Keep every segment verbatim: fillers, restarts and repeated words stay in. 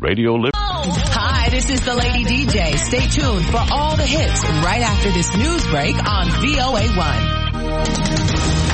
Radio Liberty. Hi, this is the Lady D J. Stay tuned for all the hits right after this news break on V O A one.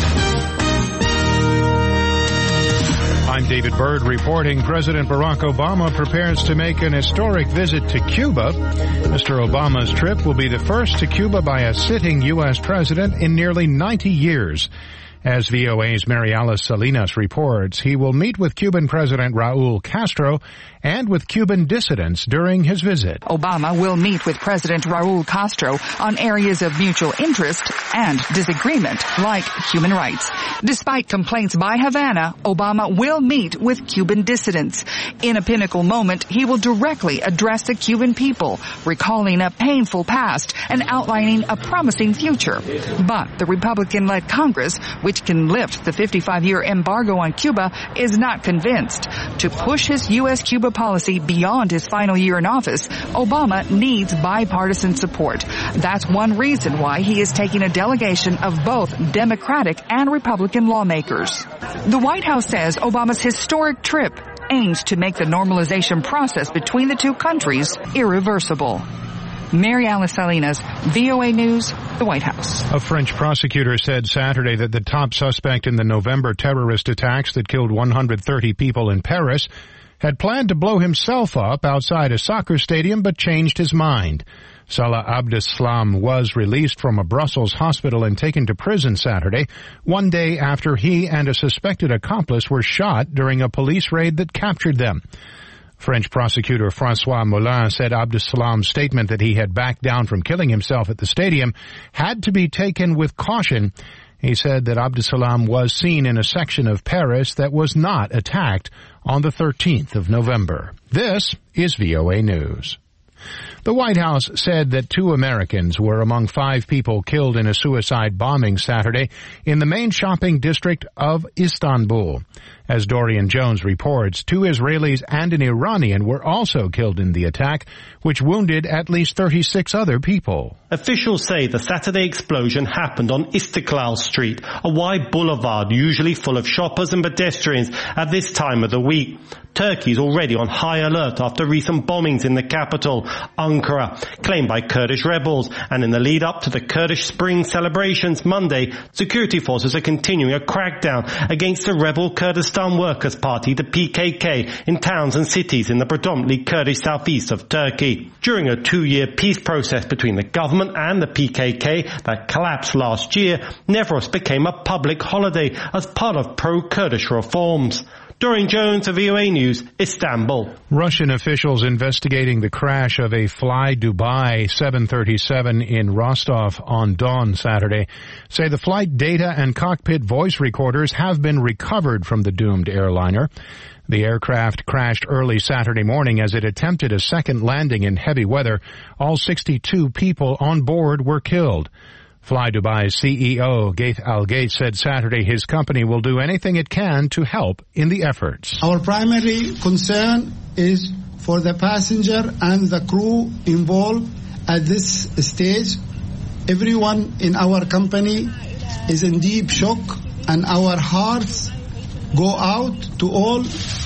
I'm David Byrd reporting President Barack Obama prepares to make an historic visit to Cuba. Mister Obama's trip will be the first to Cuba by a sitting U S president in nearly ninety years. As V O A's Mary Alice Salinas reports, he will meet with Cuban President Raul Castro and with Cuban dissidents during his visit. Obama will meet with President Raul Castro on areas of mutual interest and disagreement, like human rights. Despite complaints by Havana, Obama will meet with Cuban dissidents. In a pinnacle moment, he will directly address the Cuban people, recalling a painful past and outlining a promising future. But the Republican-led Congress, which can lift the fifty-five-year embargo on Cuba, is not convinced. To push his U S Cuba policy beyond his final year in office, Obama needs bipartisan support. That's one reason why he is taking a delegation of both Democratic and Republican lawmakers. The White House says Obama's historic trip aims to make the normalization process between the two countries irreversible. Mary Alice Salinas, V O A News, the White House. A French prosecutor said Saturday that the top suspect in the November terrorist attacks that killed one hundred thirty people in Paris had planned to blow himself up outside a soccer stadium but changed his mind. Salah Abdeslam was released from a Brussels hospital and taken to prison Saturday, one day after he and a suspected accomplice were shot during a police raid that captured them. French prosecutor François Moulin said Abdeslam's statement that he had backed down from killing himself at the stadium had to be taken with caution. He said that Abdeslam was seen in a section of Paris that was not attacked on the thirteenth of November. This is V O A News. The White House said that two Americans were among five people killed in a suicide bombing Saturday in the main shopping district of Istanbul. As Dorian Jones reports, two Israelis and an Iranian were also killed in the attack, which wounded at least thirty-six other people. Officials say the Saturday explosion happened on Istiklal Street, a wide boulevard usually full of shoppers and pedestrians at this time of the week. Turkey is already on high alert after recent bombings in the capital, Ankara, claimed by Kurdish rebels. And in the lead up to the Kurdish Spring celebrations Monday, security forces are continuing a crackdown against the rebel Kurdistan Workers' Party, the P K K, in towns and cities in the predominantly Kurdish southeast of Turkey. During a two-year peace process between the government and the P K K that collapsed last year, Nevros became a public holiday as part of pro-Kurdish reforms. Dorian Jones of V O A News, Istanbul. Russian officials investigating the crash of a Fly Dubai seven thirty-seven in Rostov-on-Don Saturday say the flight data and cockpit voice recorders have been recovered from the doomed airliner. The aircraft crashed early Saturday morning as it attempted a second landing in heavy weather. All sixty-two people on board were killed. Fly Dubai's C E O, Gaith Al-Gaith, said Saturday his company will do anything it can to help in the efforts. Our primary concern is for the passenger and the crew involved at this stage. Everyone in our company is in deep shock, and our hearts go out to all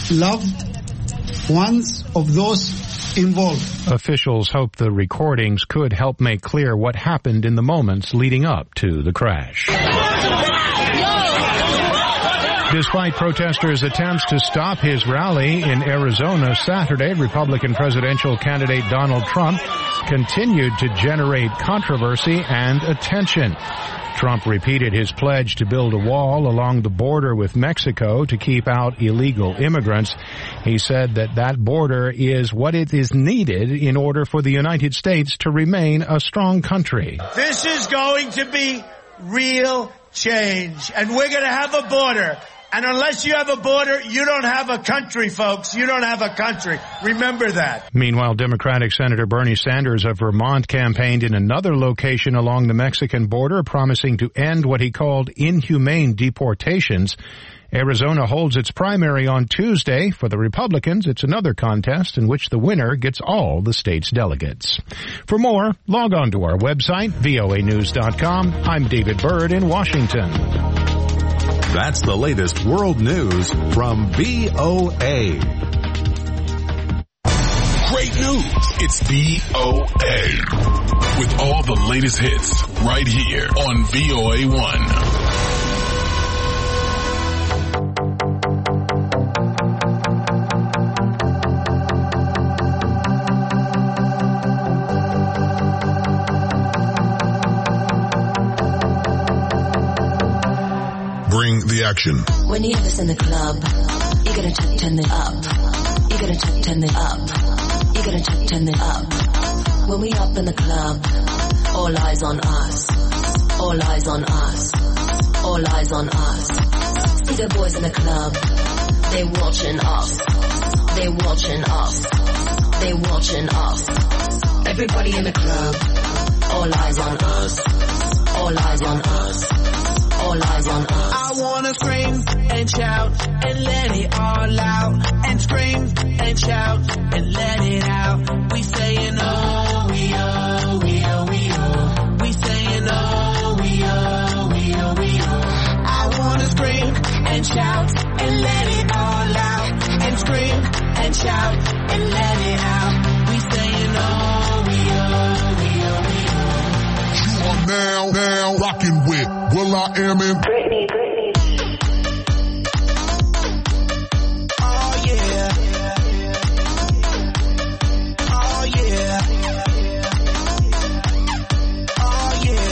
loved ones of those involved. Officials hope the recordings could help make clear what happened in the moments leading up to the crash. Despite protesters' attempts to stop his rally in Arizona Saturday, Republican presidential candidate Donald Trump continued to generate controversy and attention. Trump repeated his pledge to build a wall along the border with Mexico to keep out illegal immigrants. He said that that border is what it is needed in order for the United States to remain a strong country. This is going to be real change, and we're going to have a border. And unless you have a border, you don't have a country, folks. You don't have a country. Remember that. Meanwhile, Democratic Senator Bernie Sanders of Vermont campaigned in another location along the Mexican border, promising to end what he called inhumane deportations. Arizona holds its primary on Tuesday. For the Republicans, it's another contest in which the winner gets all the state's delegates. For more, log on to our website, V O A news dot com. I'm David Byrd in Washington. That's the latest world news from V O A. great news. It's V O A. With all the latest hits right here on V O A one. Bring the action. When you have this in the club, you gotta turn, turn it up. You gotta turn, turn it up. You gotta turn, turn it up. When we up in the club, all eyes on us. All eyes on us. All eyes on us. See the boys in the club, they watching us. They watching us. They watching us. Everybody in the club, all eyes on us. All eyes on us. All eyes on us. I wanna scream and shout and let it all out. And scream and shout and let it out. We saying oh, we oh, we oh, we oh. We saying oh, we oh, we oh, we oh. I wanna scream and shout and let it all out. And scream and shout and let it out. We saying oh, we oh, we oh, we oh. You are now, now rocking with Will I Am in Britney, Britney. Oh yeah. Oh yeah. Oh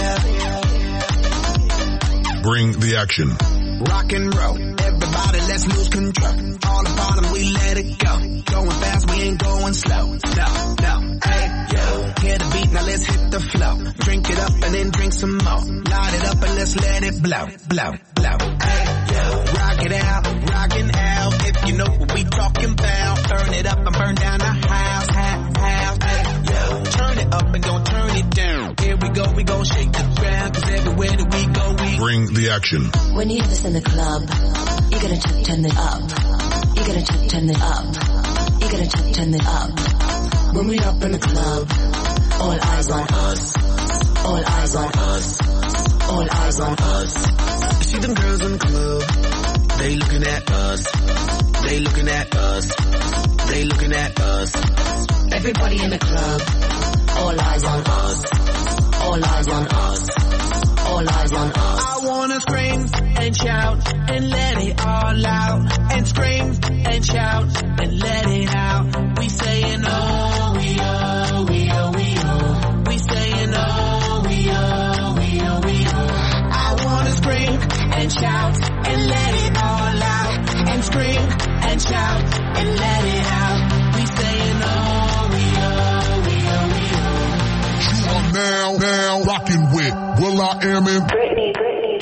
yeah. Bring the action. Rock and roll. Everybody, let's lose control. All the bottom, we let it go. Going fast, we ain't going slow. No, no. Hey, yo. Hear the beat, now let's hit the flow. Drink it up and then drink some more. Light it up and let's let it blow, blow, blow. Hey, yo. Rock it out, rockin' out. If you know what we talking about. Burn it up and burn down the house, house, house. Hey, yo. Turn it up and don't turn it down. Here we go, we gon' shake the ground. Cause everywhere that we go, we Bring the action. When you have this in the club, you gotta turn, turn it up. You gotta turn, turn it up. You gotta turn, turn it up. When we up in the club, all eyes on us. All eyes on us. All eyes on us. See them girls in the club. They looking at us. They looking at us. They looking at us. Everybody in the club, all eyes on us. All eyes on us. All eyes on us. I wanna scream and shout and let it all out. And scream and shout and let it out. We saying oh, we oh, we oh, we oh. We saying oh, we oh, we oh, we oh. I wanna scream and shout and let it all out. And scream and shout and let it out. We saying oh, we oh, we oh, we oh. You are now, now rocking with Will I Am in Britney, Britney.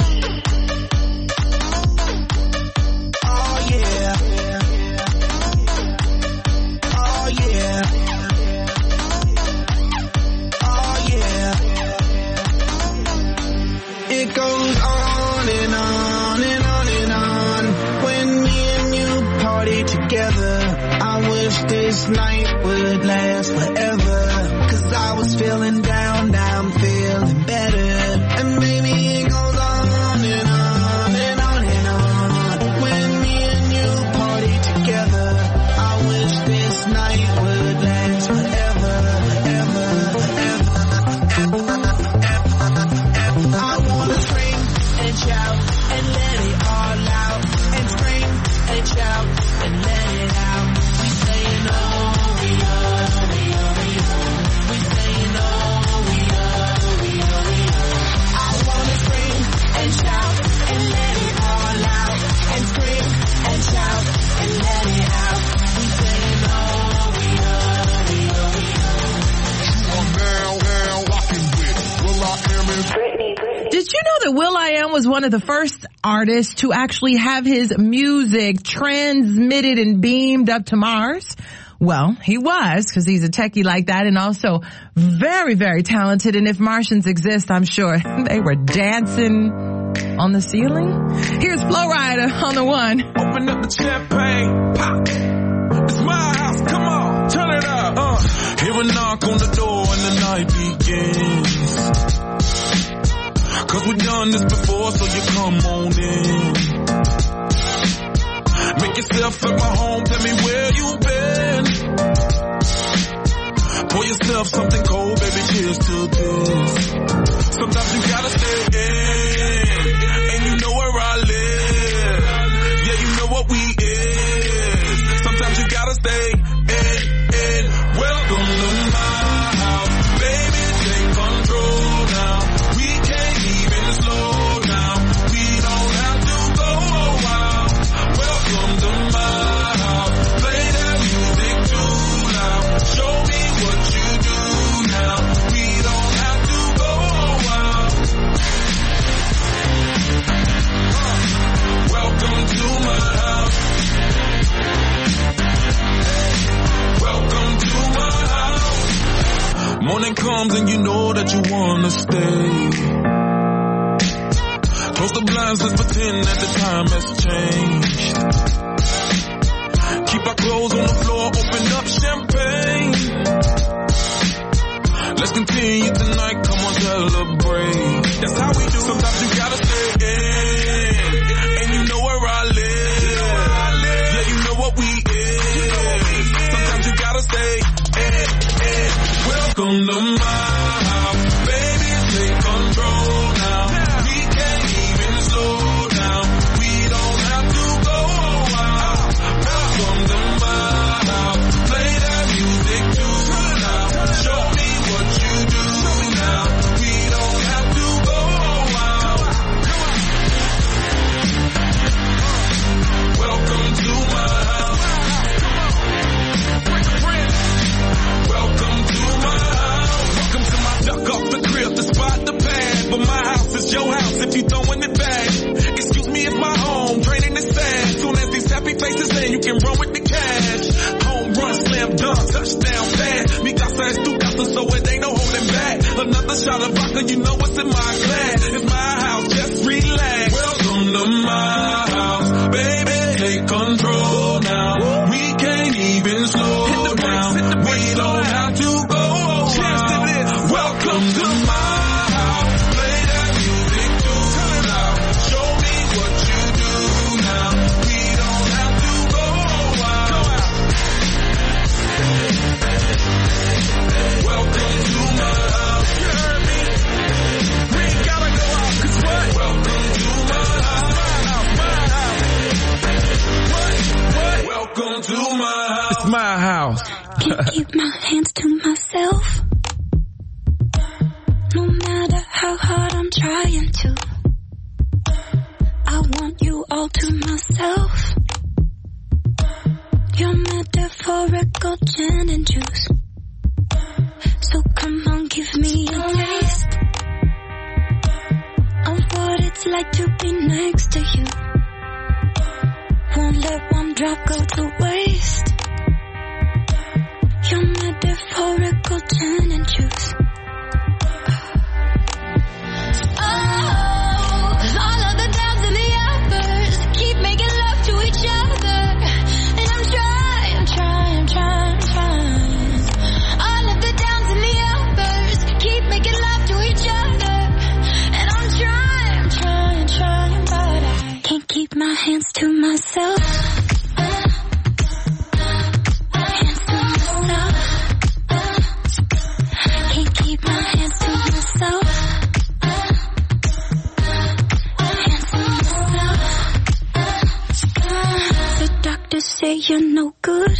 Oh yeah. Oh yeah. Oh yeah. It goes on and on and on and on. When me and you party together, I wish this night would last forever. Cause I was feeling down, now I'm feeling better. And baby, it goes on and on and on and on. When me and you party together, I wish this night would last forever, ever, ever, ever, ever, ever. I wanna scream and shout and let it all out. And scream and shout and let it out. We saying oh, we oh, we oh, we oh. We saying oh, we oh, we oh, we oh. I wanna scream and shout and let it all out. And scream and shout and let it out. We saying oh, we oh, we oh, we oh. You are now, now rocking with Will I Am in Britney, Britney. Did you know that Will I Am was one of the first artists to actually have his music transmitted and beamed up to Mars? Well, he was, because he's a techie like that, and also very, very talented. And if Martians exist, I'm sure they were dancing on the ceiling. Here's Flo Rida on the one. Open up the champagne, pop. It's my house, come on, turn it up. Uh, hear a knock on the door and the night begins. Cause we've done this before, so you come on in. Make yourself at my home, tell me where you've been. gotta stay in. And you know where I live. Yeah, you know what we is. Sometimes you gotta stay in, in. Welcome to my house. Baby, take control now. We can't even slow down. We don't have to go a while. Welcome to my house. Play that music too loud. Show me what you do now. We don't have to go a while. Welcome to my house. Welcome to my house. Morning comes and you know that you wanna stay. Close the blinds, let's pretend that the time has changed. Keep our clothes on the floor, open up champagne. Let's continue tonight, come on, celebrate. That's how we do. Sometimes you gotta stay in. And you know where I live. Yeah, you know what we is. Sometimes you gotta stay in, in. Welcome to my house. Baby, take control now. We can't even slow down. We don't have to go a while. Welcome to my house. Play that music too loud. Show me what you do now. We don't have to go a while. Welcome to my house. Welcome to my house. Welcome to my duck off the crib, the spot, the pad. But my house is your house if you throwing it back. Excuse me if my home draining is sad. Soon as these happy faces in, you can run with the cash. Home run, slam dunk, touchdown pass. Mi casa es tu casa, so it ain't no holding back. Another shot of vodka, you know what's in my glass. It's my house, just relax. Welcome to my house, baby, take control now. We can't even slow down. We don't have to go a while. Welcome to my house. Play that music too loud. Show me what you do now. We don't have to go a while. Welcome to my house. You heard me? We ain't gotta go out, 'cause what? Welcome to my house. My house, my house. What? What? Welcome to my house. It's my house. Can't keep my hands to myself. No matter how hard I'm trying to, I want you all to myself. Your metaphorical gin and juice. So come on, give me a taste of what it's like to be next to you. Won't let one drop go to waste. Your metaphorical gin and juice. Keep my hands to myself. Hands to myself. Can't keep my hands to myself. Hands to myself. The doctors say you're no good,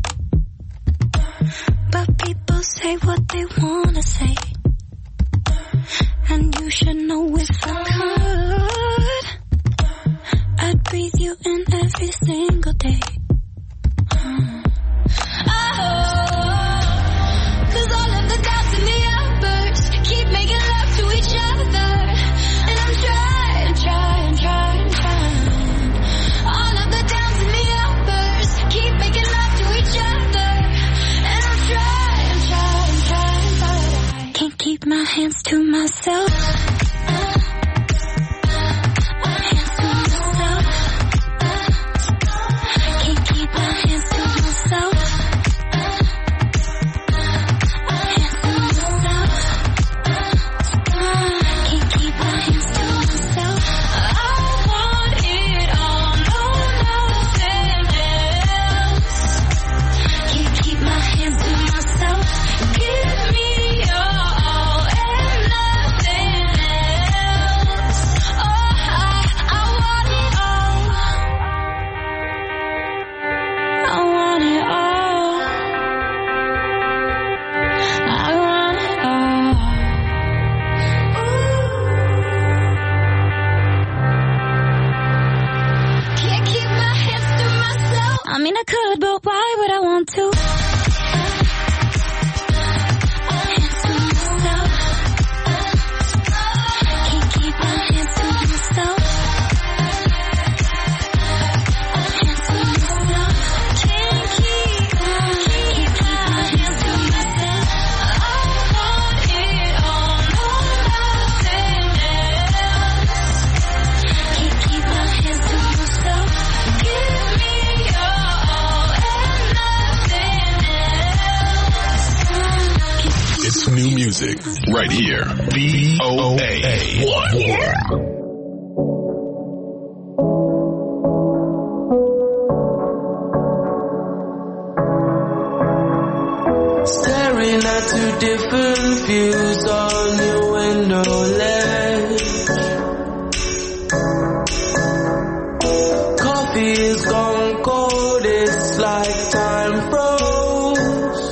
but people say what they wanna say, and you should know if I could, I'd breathe you in every single day. Hmm. Oh, 'cause all of the doubts and the outbursts keep making love to each other, and I'm trying, trying, trying, trying. All of the downs and the outbursts keep making love to each other, and I'm trying, trying, trying, but I can't keep my hands to myself. Give me your all and nothing else. It's new music right here. V O A one. Staring at two different views on your window ledge. Coffee is gone cold, it's like time froze.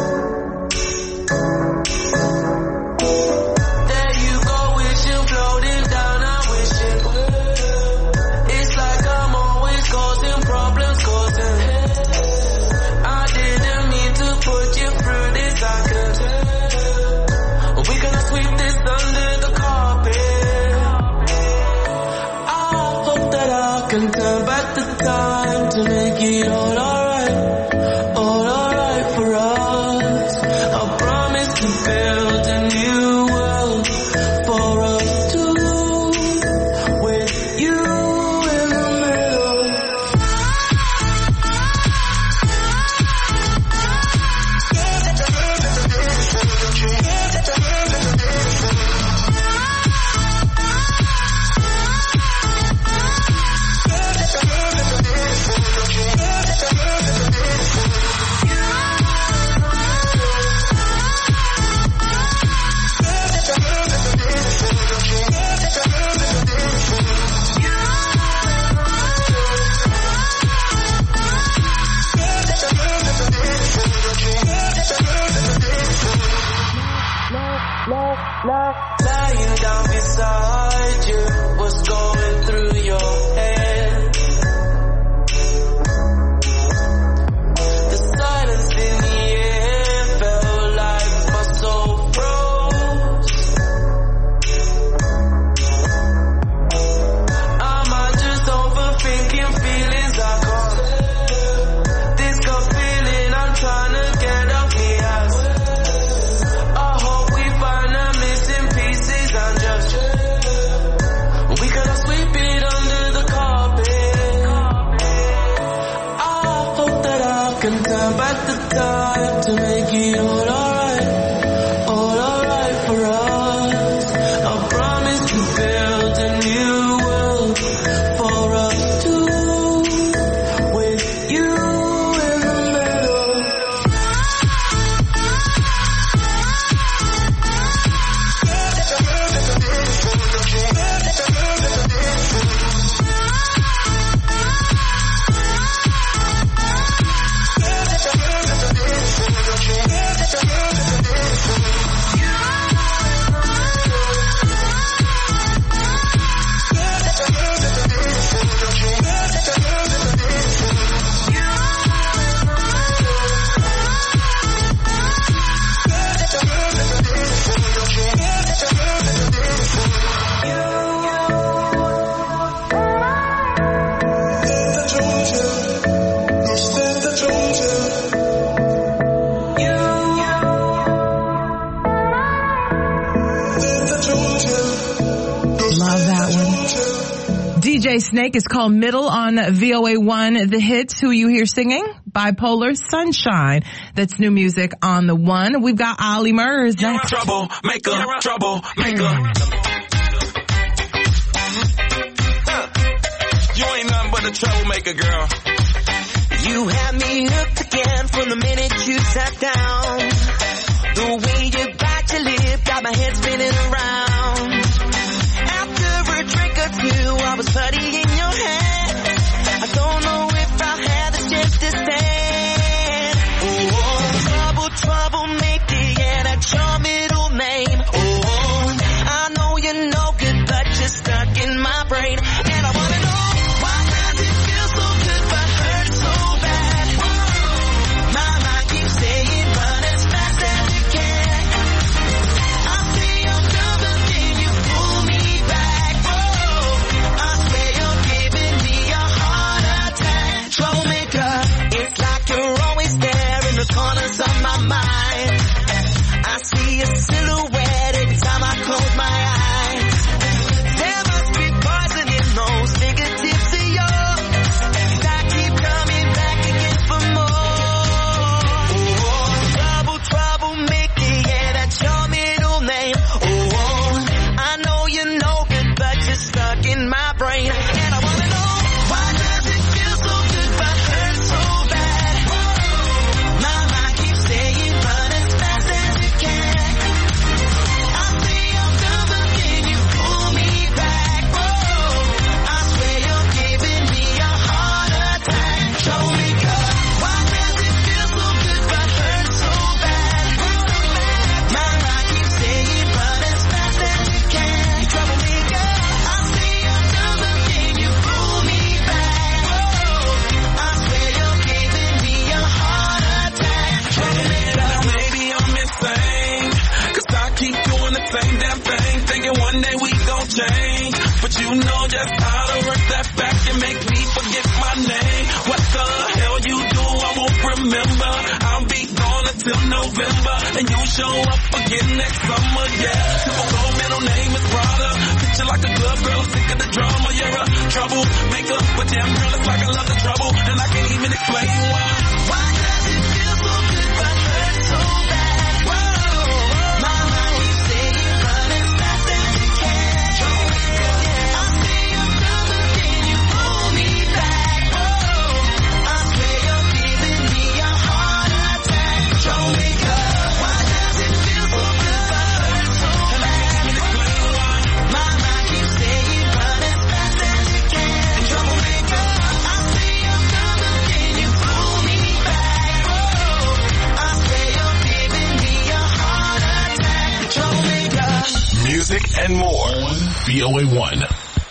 There you go, wishing floating down, I wish it would. It's like I'm always causing problems, causing hell. I didn't mean to put you through this, I could tell. We're gonna sweep this under the carpet. I hope that I can turn back the time to make it all alright, all alright for us. I promise to build a new world for us two, with you in the middle. Lying down beside you, what's going through your head? The silence in the air felt like my soul froze. Am I just overthinking feelings I can't? This gut feeling I'm trying to get off me ass. I hope we find a missing pieces and just we gonna sweep it under the carpet. I hope that I can turn back the time to make it all alright, all alright for us. I promise to build a new world for us two, with you in the middle. Love that one. D J Snake is called Middle on V O A one. The Hits. Who you hear singing? Bipolar Sunshine. That's new music on the one. We've got Ollie Murs next. Trouble maker, trouble maker. You ain't nothing but a troublemaker, girl. You had me hooked again from the minute you sat down. The way you bite your lip got my head spinning around. After a drink or two, I was putty in your hand. I don't know if I had the chance to stand. Oh, trouble, trouble, make it, yeah, that's your middle name. Oh, I know you're no good, but you're stuck in my brain. And I wanna know, why does it feel so good but hurt so bad? My mind keeps saying, run as fast as you can. change. But you know just how to work that back and make me forget my name. What the hell you do, I won't remember. I'll be gone until November, and you show up again next summer, yeah. Typical middle name is Prada. Picture like a club girl, sick of the drama. You're a troublemaker, but damn girl, it's like I love the trouble, and I can't even explain why. Why does it feel so good but hurt so bad? Whoa, my mind keeps saying run as fast as you can. I say you're coming, can you pull me back? Whoa, I swear you're giving me a heart attack. Troublemaker, why does it feel so good but hurt so bad? My mind keeps saying run as fast as you can. Troublemaker, I say you're coming, can you pull me back? Whoa, I swear you're giving me a heart attack. Troublemaker. Music and more on V O A one.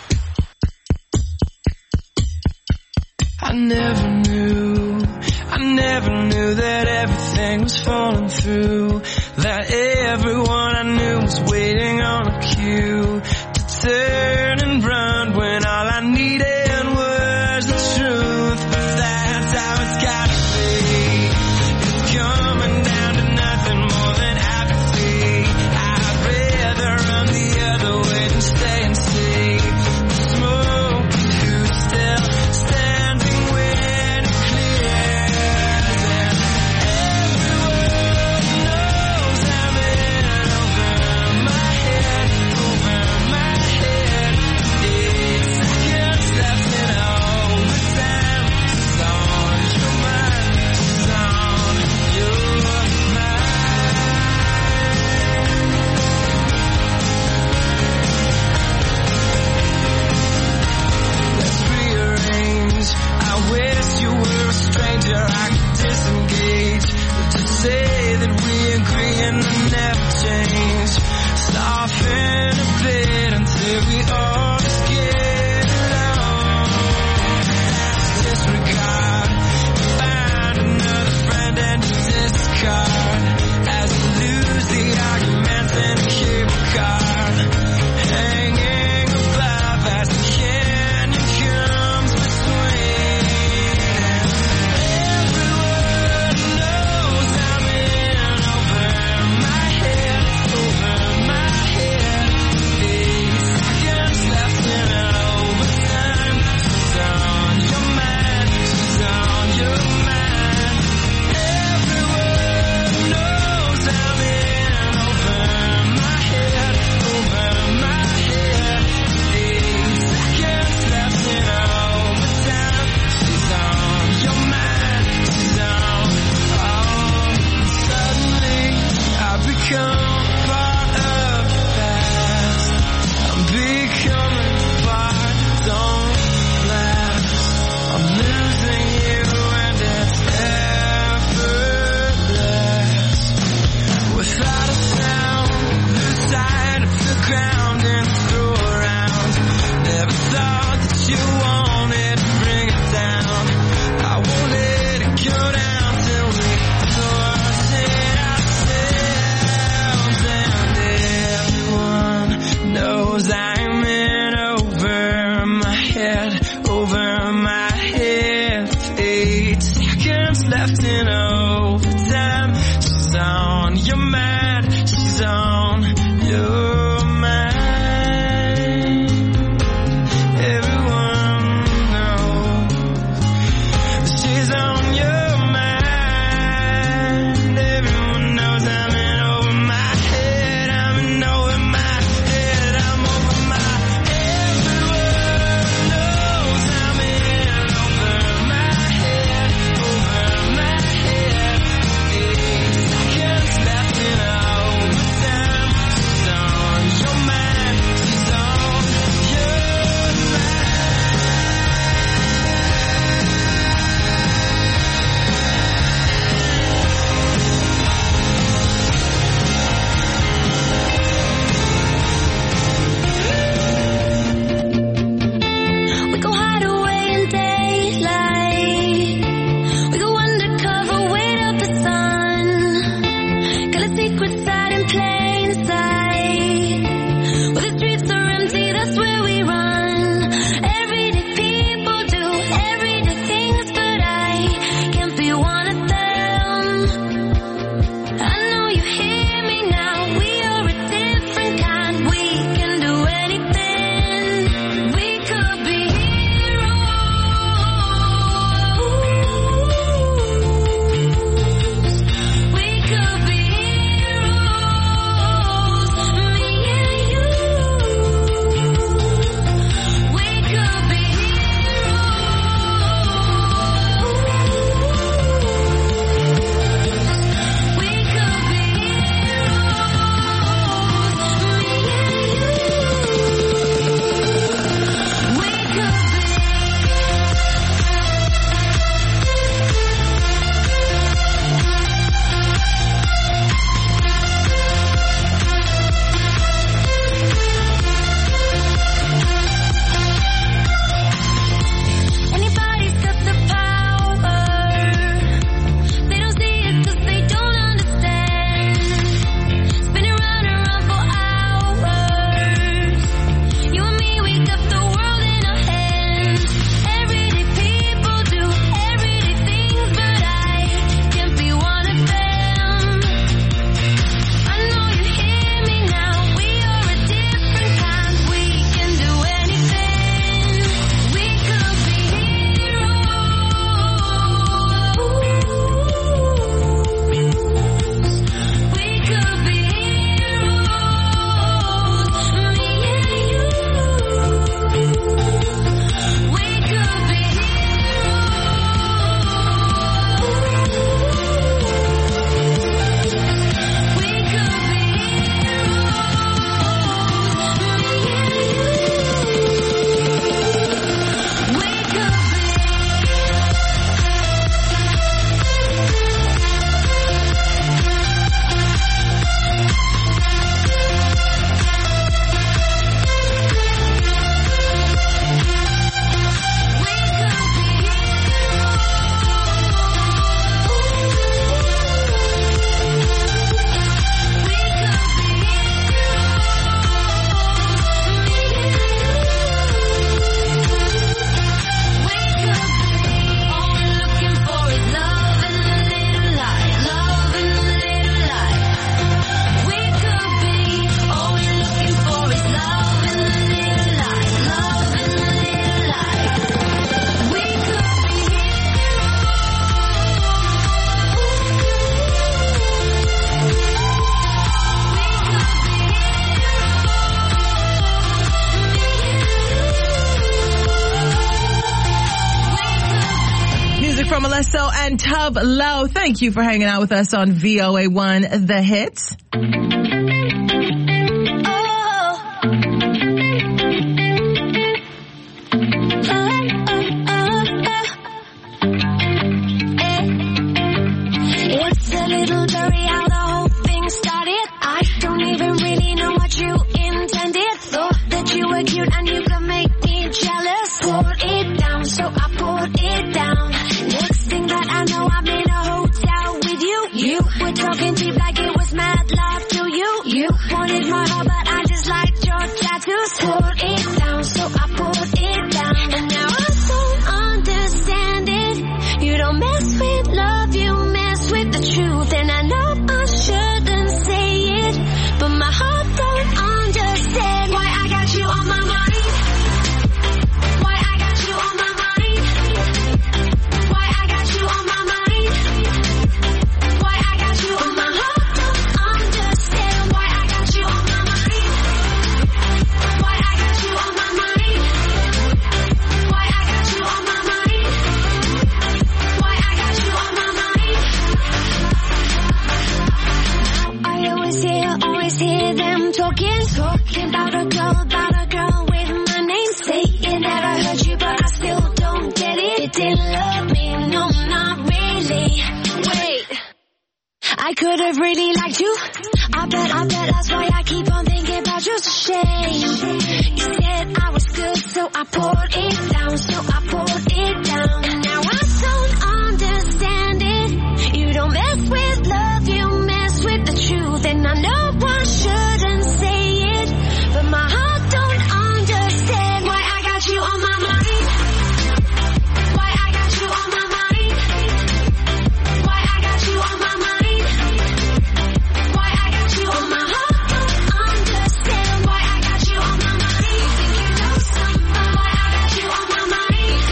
I never knew, I never knew that everything was falling through. That everyone I knew was waiting on a cue to turn and run when all I needed was the truth. But that's how it's gotta be. It's coming down to nothing more than apathy. I'd rather run the other way than stay and see the smoke who's still standing when it clears. And everyone knows I'm in over my head, over my head. Eight seconds left in overtime. It's on your mind, it's on your mind. Let's rearrange. I wish you were a stranger I could disengage. To say that we agree and never change. Soften a bit until we all just get along. Disregard. Find another friend and discard. As you lose the arguments in a cable car. Hanging above as the canyon comes between. Everyone knows I'm in over my head, over my head. Eight seconds left in overtime. She's on your mind, she's on your mind. Everyone knows I'm in over my head, over my head. Eight seconds left in overtime. She's on your mind, she's on. Oh, suddenly I become part of the past. I'm becoming part, don't last. I'm losing you and it's effortless. Without a sound, lose sight of the ground and throw around. Never thought that you wanted to bring it down. I won't let it go down till we sort it ourselves. And everyone knows I'm in over my head, over my head. Eight seconds left in overtime. She's on your mind, she's on your mind. Everyone knows she's on your mind. Everyone knows I'm in over my head, I'm in over my head, I'm over my. Everyone knows I'm in over my head, over my head. Eight seconds left in and Tub Low. Thank you for hanging out with us on V O A one, The Hits. It's a little blurry how the whole thing started. I don't even really know what you intended. Thought that you were cute and you could make me jealous. Poured it down, so I poured it down. Next thing that I know, I'm in a hotel with you. You were talking cheap like it was mad love to you. You wanted my heart, but I just liked your tattoos. Poured it down, so I poured it down. And now I don't understand it. You don't mess with love, you mess with the truth. And I know I shouldn't say it, but my heart don't understand why I got you on my mind. Why I got you on my mind. Why I got you on my mind. Why I got you on my heart don't understand why I got you on my mind. Why I got you on my mind. Why I got you on my mind. Why I got you on my mind. I always hear, always hear them talking, talking about a girl, about a girl with my name. Say it never heard you, but I still don't get it. It didn't love me, no, not really. Wait, I could have really liked you. I bet, I bet that's why I keep on thinking about you. It's a shame. You said I was good, so I poured it down, so I poured it down. And now I don't understand it. You don't mess with love, you mess with the truth. And I know I shouldn't say it, but my heart don't understand why I got you on my mind. Why I got you on my mind. Why I got you on my mind. Why I got you on my heart don't understand why I got you on my mind. You think you know something? Why I got you on my mind.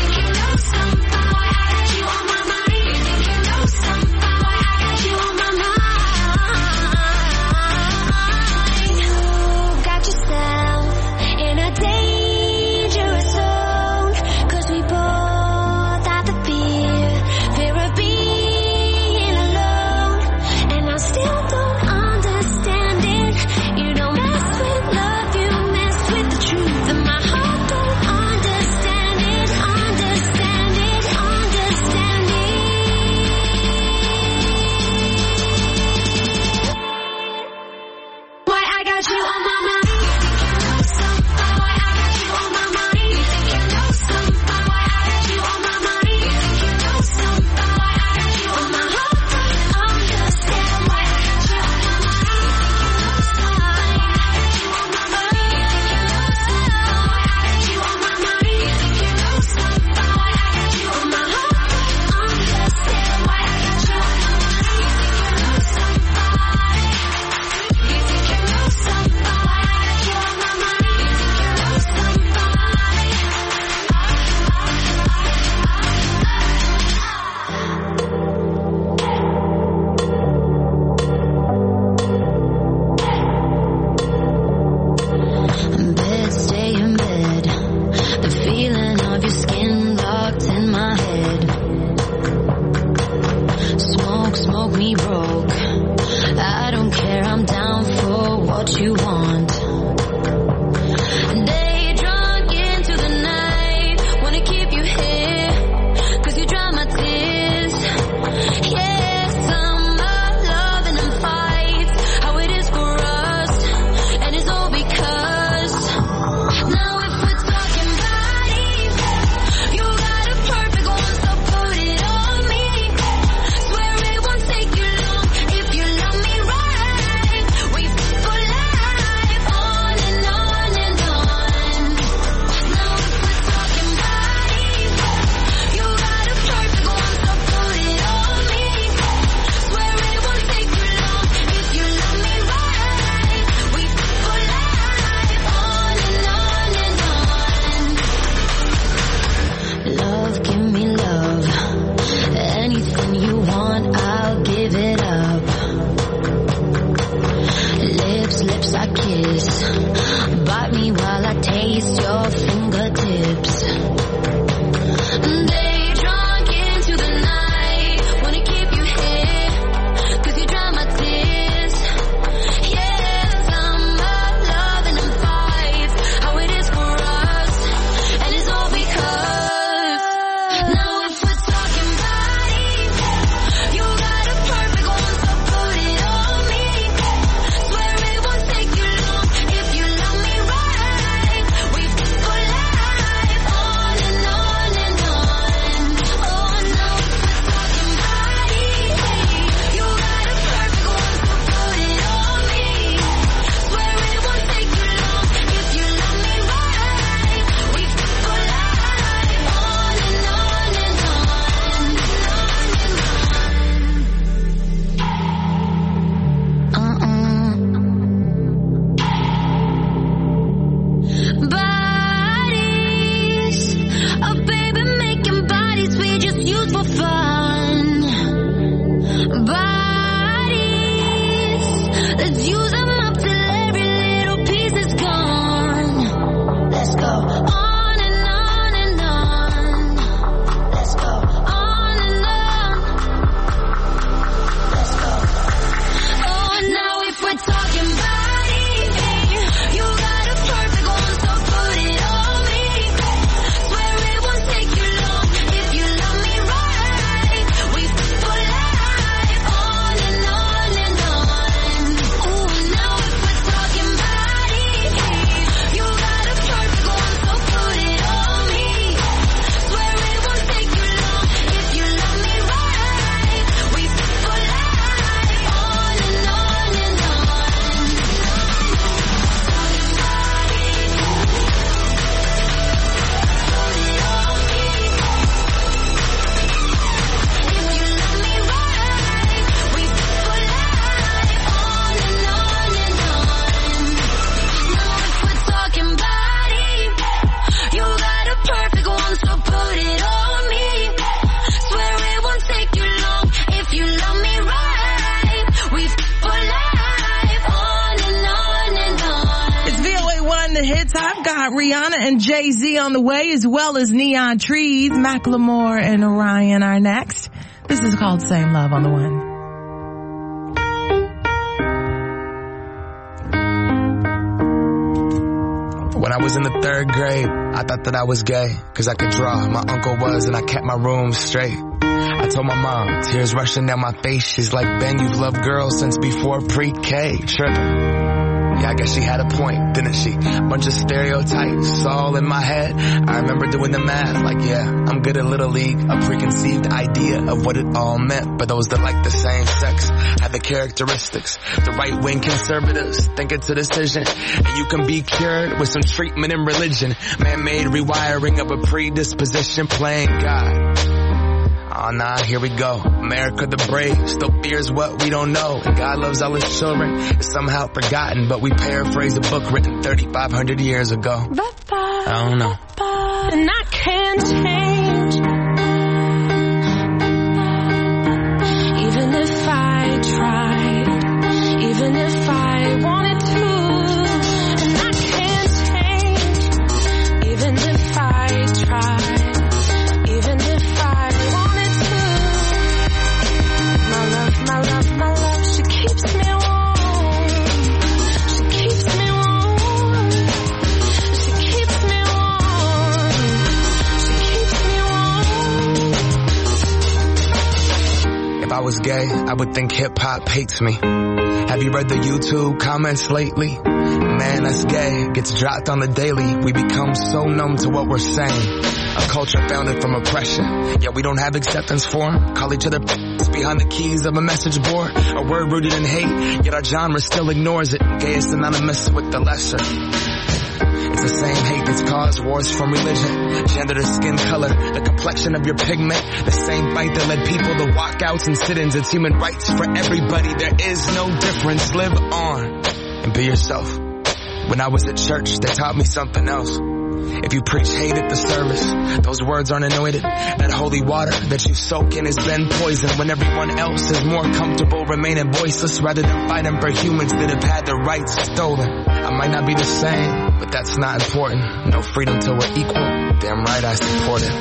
hits. I've got Rihanna and Jay-Z on the way, as well as Neon Trees. Macklemore and Orion are next. This is called Same Love on the One. When I was in the third grade, I thought that I was gay, cause I could draw. My uncle was, and I kept my room straight. I told my mom, tears rushing down my face. She's like, Ben, you've loved girls since before pre-K. Tripping. Yeah, I guess she had a point, didn't she? Bunch of stereotypes all in my head. I remember doing the math, like, yeah, I'm good at Little League. A preconceived idea of what it all meant. But those that like the same sex have the characteristics. The right-wing conservatives think it's a decision. And you can be cured with some treatment in religion. Man-made rewiring of a predisposition, playing God. Oh nah, here we go. America the brave still fears what we don't know. And God loves all his children. It's somehow forgotten, but we paraphrase a book written thirty-five hundred years ago. I don't know. And I can't change. Even if I tried, even if I wanted to. And I can't change. Even if I tried, even if I My love, my love, she keeps me warm. She keeps me warm. She keeps me warm. She keeps me warm. If I was gay, I would think hip-hop hates me. Have you read the YouTube comments lately? Man, that's gay. Gets dropped on the daily. We become so numb to what we're saying. A culture founded from oppression. Yeah, we don't have acceptance for them. Call each other behind the keys of a message board. A word rooted in hate, yet our genre still ignores it. Gay is synonymous with the lesser. It's the same hate that's caused wars from religion, gender to skin color, the complexion of your pigment. The same fight that led people to walkouts and sit-ins. It's human rights for everybody. There is no difference. Live on and be yourself. When I was at church, they taught me something else. If you preach hate at the service, those words aren't anointed. That holy water that you soak in has been poisoned. When everyone else is more comfortable remaining voiceless rather than fighting for humans that have had their rights stolen. I might not be the same, but that's not important. No freedom till we're equal. Damn right I support it.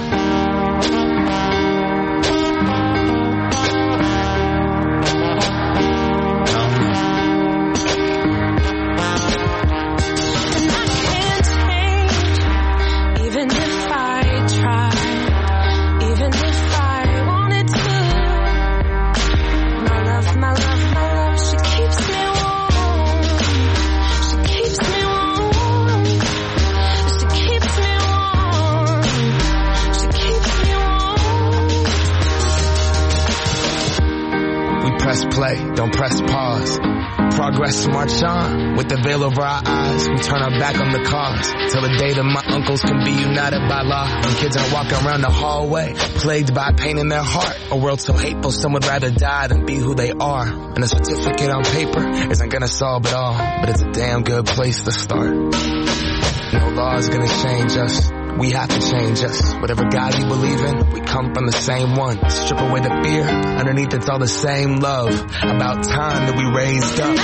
Play, don't press pause. Progress march on. With the veil over our eyes, we turn our back on the cause. Till the day that my uncles can be united by law. When kids are walking around the hallway, plagued by pain in their heart. A world so hateful, some would rather die than be who they are. And a certificate on paper isn't gonna solve it all, but it's a damn good place to start. No law is gonna change us. We have to change us. Whatever God you believe in, we come from the same one. Strip away the fear. Underneath it's all the same love. About time that we raised up.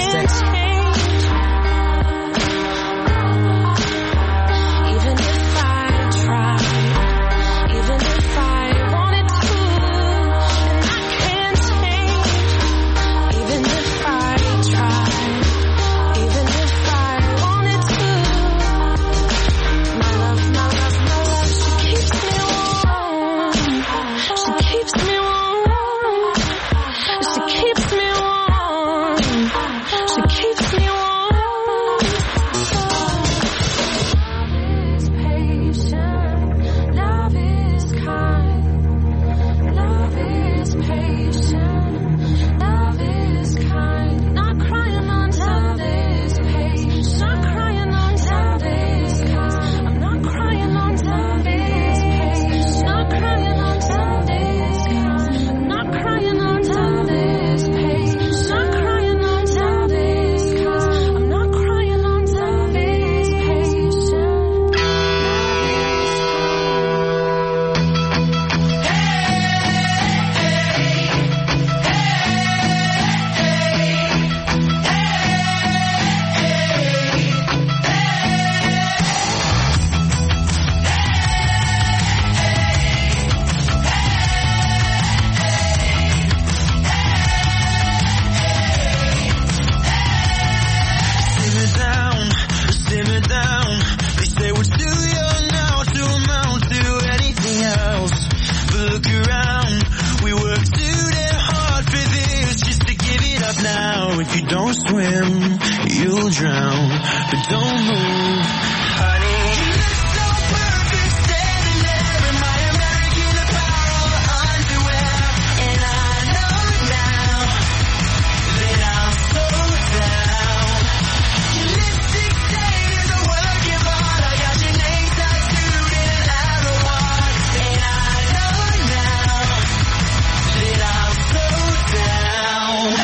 Even if I tried, even if I wanted to, and I can't change. Even if I tried, even if I wanted to, my love, my love, my love, she keeps me warm. She keeps me warm. She keeps me warm. She keeps me if you don't swim, you'll drown. But don't move, honey. You look so perfect standing there in my American Apparel underwear. And I know now that I'm so down. Your lipstick stain is a work of art. I got your name tattooed in an arrow heart. And I know now that I'm so down.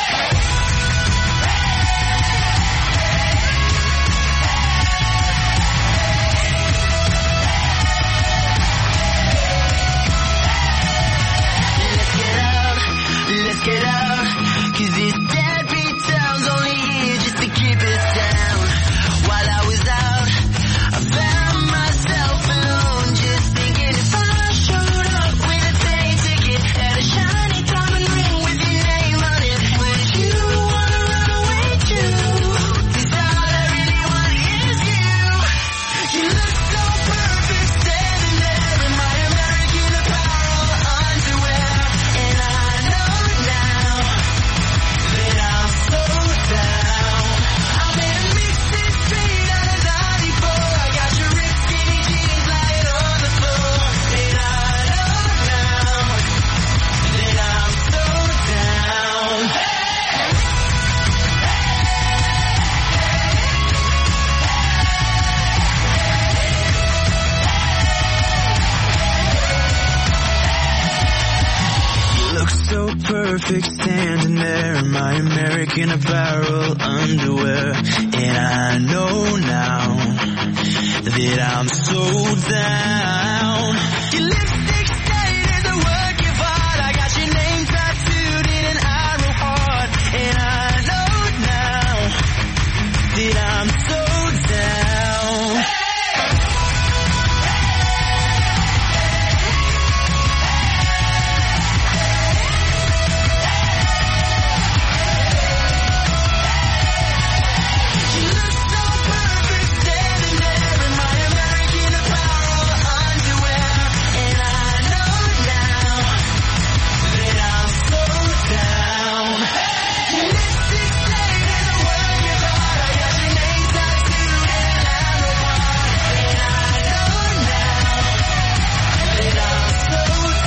Let's get out, cause this deadbeat town's only here just to keep us down. While I was out, I found myself alone, just thinking if I showed up with a plane ticket and a shiny diamond ring with your name on it, would you wanna run away too? Cause all I really want is you. You look so perfect standing there in my American Apparel underwear. And I know now that I'm so down. I'm in a mixed street on a ninety-four. I got your ripped skinny jeans lying on the floor. And I know now that I'm so down. You look so perfect standing there in my American Apparel underwear. And I know now that I'm so down. Your lipstick stain is a work of art. I got your name tattooed in an arrow heart. And I know now that I'm so down. You look so perfect standing there in my American Apparel underwear. And I know now that I'm so down. Your lipstick stain is a work of art. I got your name tattooed in an arrow heart. And I know now that I'm so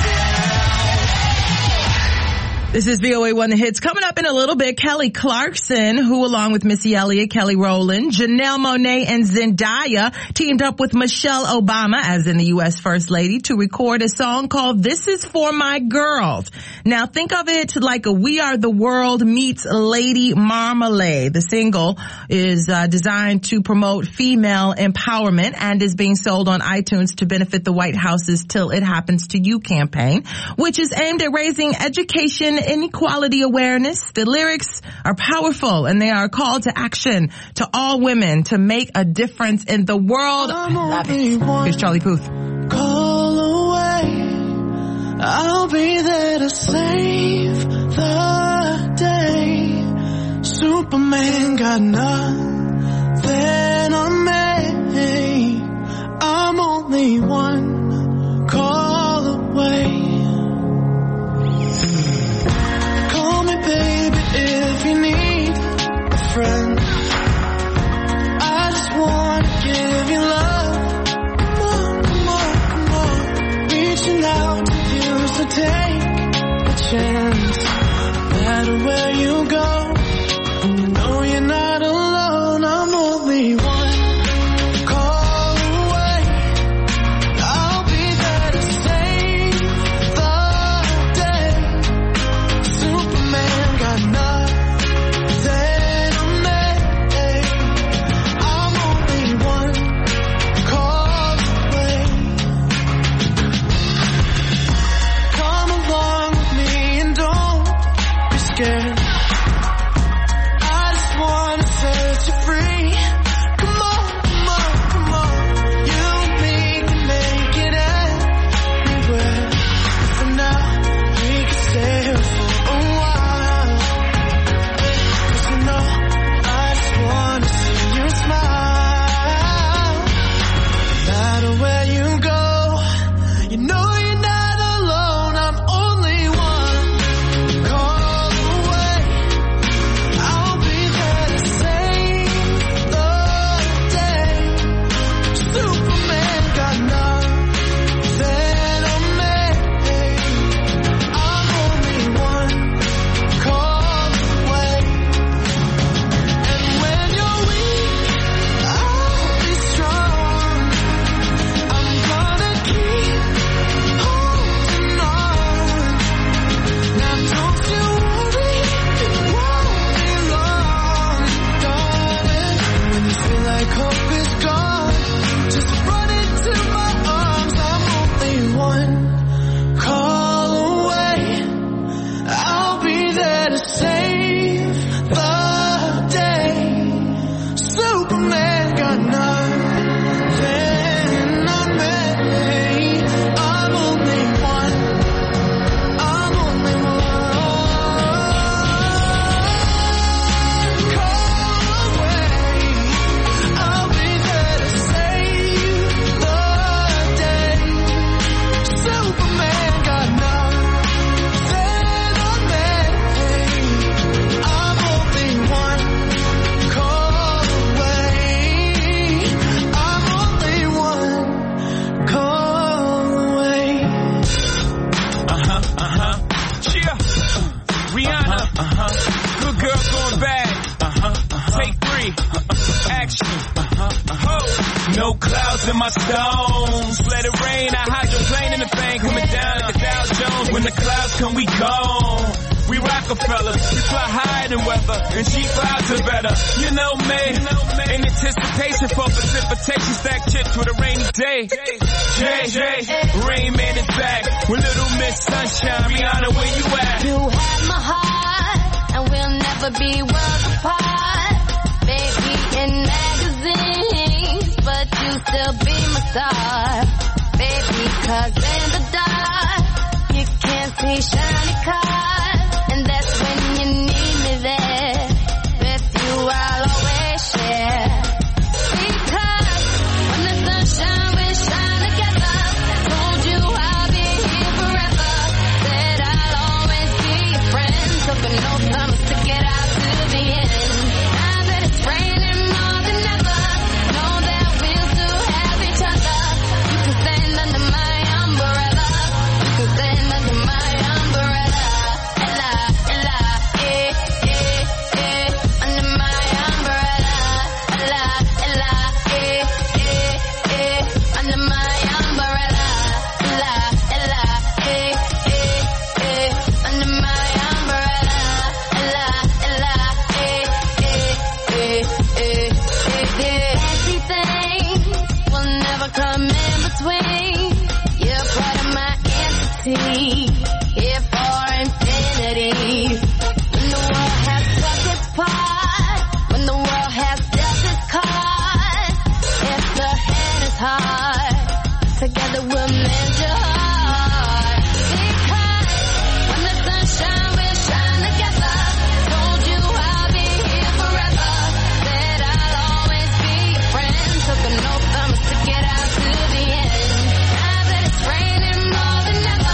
down. This is V O A One The Hits. Coming up in a little bit, Kelly Clarkson, who along with Missy Elliott, Kelly Rowland, Janelle Monáe, and Zendaya teamed up with Michelle Obama, as in the U S First Lady, to record a song called This Is For My Girls. Now think of it like a We Are the World meets Lady Marmalade. The single is uh, designed to promote female empowerment and is being sold on iTunes to benefit the White House's Till It Happens to You campaign, which is aimed at raising education inequality awareness. The lyrics are powerful and they are a call to action to all women to make a difference in the world. I love it. Here's Charlie Puth. Call away, I'll be there to save the day. Superman got nothing on me. I'm only one call away. Call me baby if you need a friend. I just wanna give you love. Come on, come on, come on. Reaching out to you, so take a chance. No matter where you go, you know you're not alone. action. Uh-huh, uh-huh. No clouds in my stones. Let it rain, I hydroplane in the thing. Coming down like the Dow Jones. When the clouds come, we gone. We Rockefellers, we fly higher than weather, and cheap clouds are better. You know me, in anticipation for precipitation, stack chips with a rainy day. Jay, Jay, Rain Man is back with Little Miss Sunshine. Rihanna, where you at? You have my heart, and we'll never be worlds apart. Baby, in magazines, but you still be my star. Baby, 'cause in the dark, you can't see shiny cars. And that's when you need me there. With you I'll always share. Because when the sunshine we shine together. Told you I'll be here forever. Said I'll always be your friend. Took no time to get out to the end. Now that it's raining more than ever, know that we'll still have each other. You can stand under my umbrella. You can stand under my umbrella. Here for infinity. When the world has struck its part, when the world has dealt its cards, if the hand is hard, together we'll mend your heart. Because when the sunshine will shine together. Told you I'll be here forever. Said I'll always be your friend. Took no thumbs to get out to the end. Now that it's raining more than ever.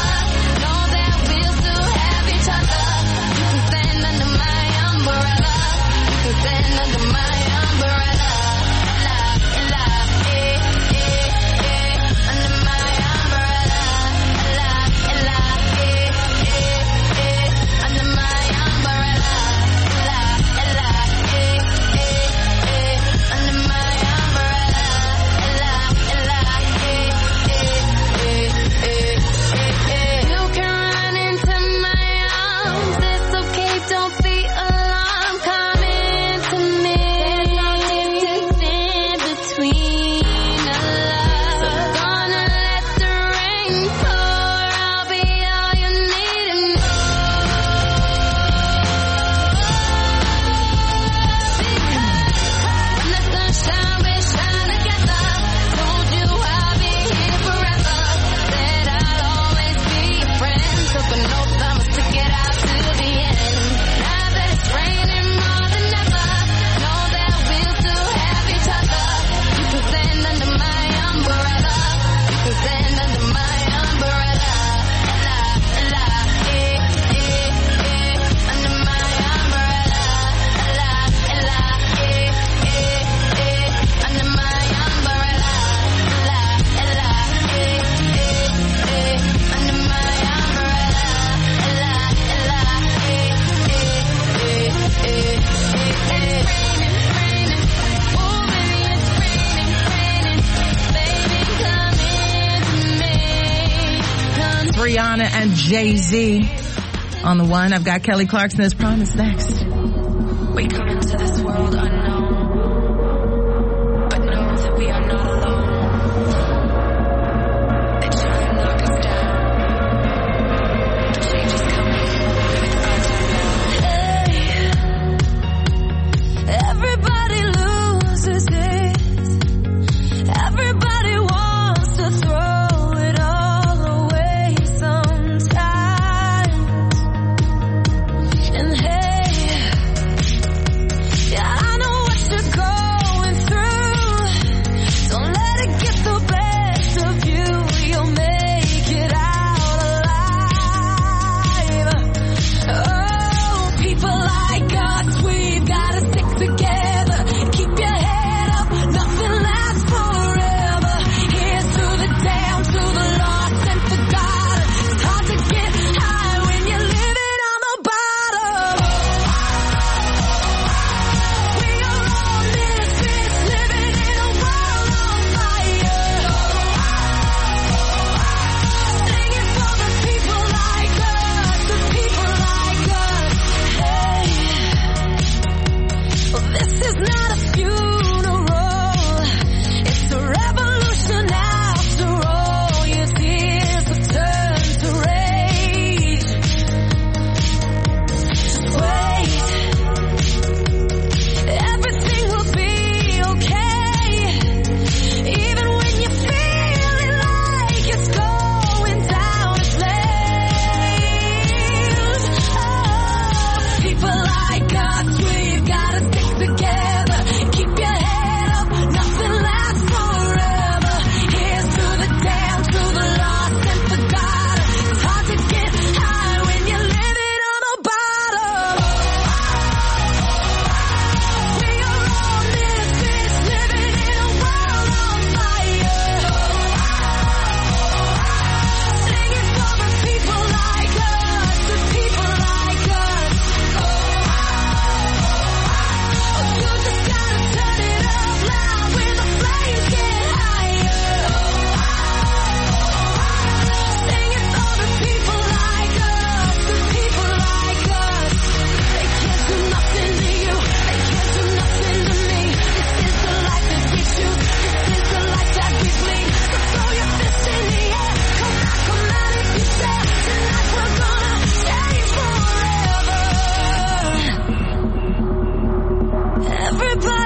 Rihanna and Jay-Z on the one. I've got Kelly Clarkson as promised next. We come into this world unknown, but know that we are not alone. They try and knock us down, but change is coming with us unknown. Hey, everybody loses it. Everybody wants to throw it all away sometimes. And hey, Everybody